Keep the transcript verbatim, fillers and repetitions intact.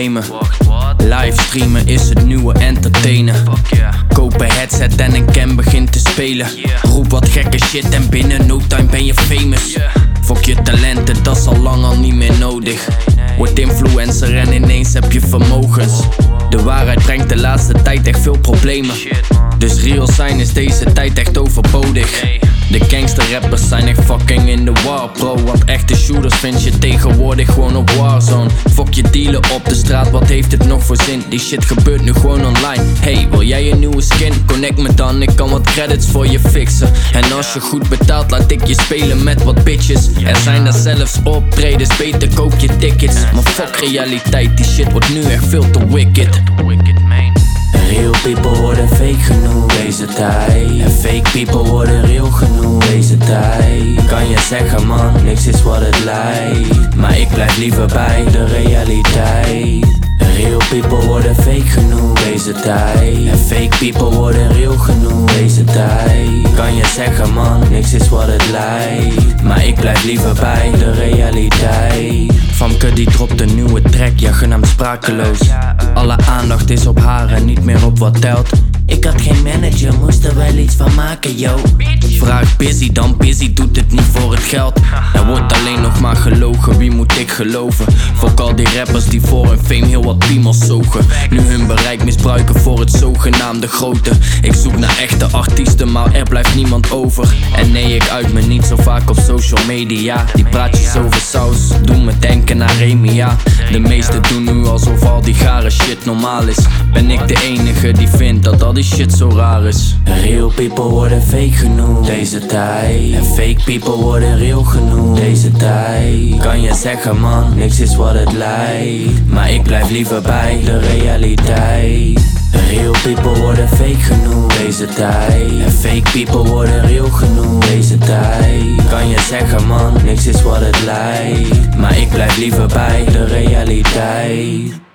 gamen. Livestreamen is het nieuwe entertainen. Koop een headset en een cam begint te spelen. Roep wat gekke shit en binnen no time ben je famous. Fuck je talenten, dat is al lang al niet meer nodig. Word influencer en ineens heb je vermogens. De waarheid brengt de laatste tijd echt veel problemen. Dus real zijn is deze tijd echt overbodig. De gangster rappers zijn echt fucking in de war, bro. Want echte shooters vind je tegenwoordig gewoon op Warzone. Fuck je dealen op de straat, wat heeft het nog voor zin? Die shit gebeurt nu gewoon online. Hey, wil jij een nieuwe skin? Connect me dan, ik kan wat credits voor je fixen. En als je goed betaalt, laat ik je spelen met wat bitches. Er zijn er zelfs optredens, beter koop je tickets. Maar fuck realiteit, die shit wordt nu echt veel te wicked. Real people worden fake genoeg deze tijd. En fake people worden real genoeg deze tijd. Kan je zeggen man, niks is wat het lijkt. Maar ik blijf liever bij de realiteit. Real people worden fake genoeg deze tijd. En fake people worden real genoeg deze tijd. Kan je zeggen man, niks is wat het lijkt. Maar ik blijf liever bij de realiteit. Famke die dropt een nieuwe track, ja genaamd Sprakeloos. Alle aandacht is op haar en niet meer op wat telt. Ik had geen manager, moest er wel iets van maken, yo. Vraag Busy dan, Busy doet het niet voor het geld. Er wordt alleen nog maar gelogen, wie moet ik geloven? Fuck al die rappers die voor hun fame heel wat piemels zogen. Nu hun bereik misbruiken voor het zogenaamde grote. Ik zoek naar echte artiesten, maar er blijft niemand over. En nee, ik uit me niet zo vaak op social media. Die praatjes over saus doen me denken aan Remia. De meesten doen nu alsof al die gare shit normaal is. Ben ik de enige die vindt dat al die shit zo raar is? Real people worden fake genoeg deze tijd. En fake people worden real genoeg deze tijd. Kan je zeggen man, niks is wat het lijkt. Maar ik blijf liever bij de realiteit. Real people worden fake genoeg deze tijd. En fake people worden real genoeg deze tijd. Kan je zeggen man, niks is wat het lijkt. Maar ik blijf liever bij de realiteit.